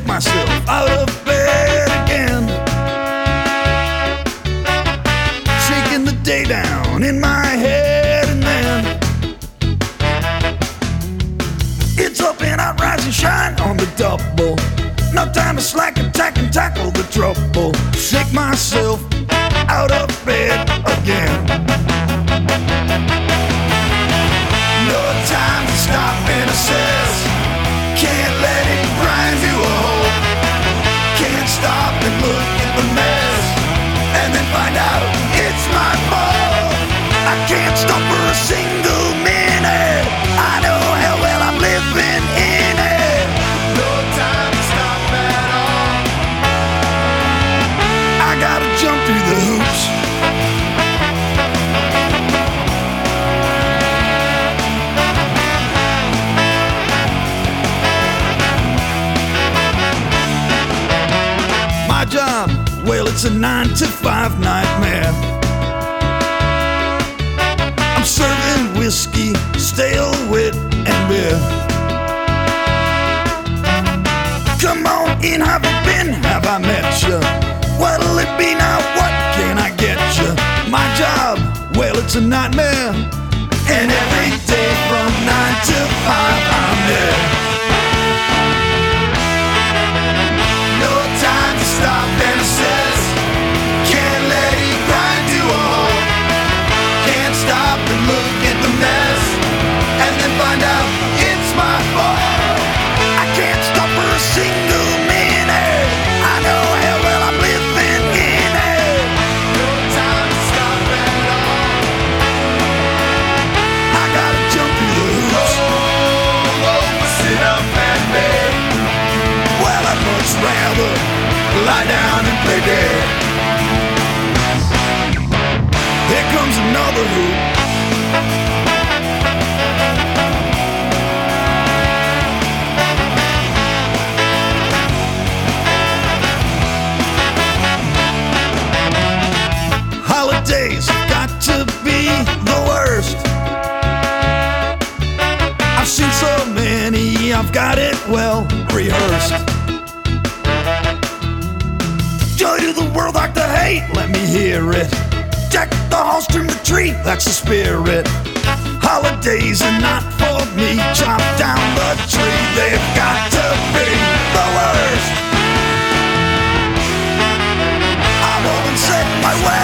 shake myself out of bed again, shaking the day down in my head, and then it's up and out, rise and shine on the double. No time to slack, attack and tackle the trouble. Shake myself out of bed again. No time to stop and assess. Can't let it grind to a halt. Can't stop and look at the mess and then find out it's my fault. I can't stop for a single minute. I know how well I'm living in it. No time to stop at all. I gotta jump through the hoops. My job, well, it's a 9-to-5 nightmare. I'm serving whiskey, stale wit and beer. Come on in, have you been? Have I met you? What'll it be now? What can I get you? My job, well, it's a nightmare. And every day from 9 to 5 I'm there. No time to stop and assess. Can't let it grind to a halt. Can't stop and look at the mess and then find out it's my fault. I can't stop for a single minute. I know how well I'm living in it. No time to stop at all. I gotta jump through the hoops. Sit up and beg. Well, I'd much rather lie down and play dead. Here comes another hoop. Holidays got to be the worst. I've seen so many, I've got it well rehearsed. Joy to the world, like the hate, let me hear it. Deck the halls, trim the tree, that's the spirit. Holidays are not for me, chop down the tree, they've got to be the worst. I won't set my way.